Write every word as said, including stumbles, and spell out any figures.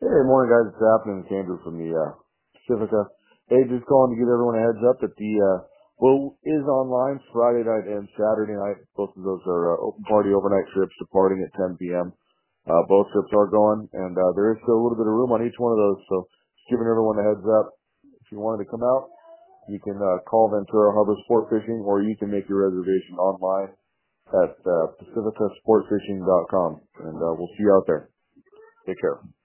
Hey, morning guys. It's happening. It's Andrew from the uh, Pacifica. Hey, just calling to give everyone a heads up that the uh, boat is online Friday night and Saturday night. Both of those are uh, open party overnight trips departing at ten p.m. Uh, both trips are going, and uh, there is still a little bit of room on each one of those. So, just giving everyone a heads up. If you wanted to come out, you can uh, call Ventura Harbor Sport Fishing, or you can make your reservation online at uh, pacifica sport fishing dot com, and uh, we'll see you out there. Take care.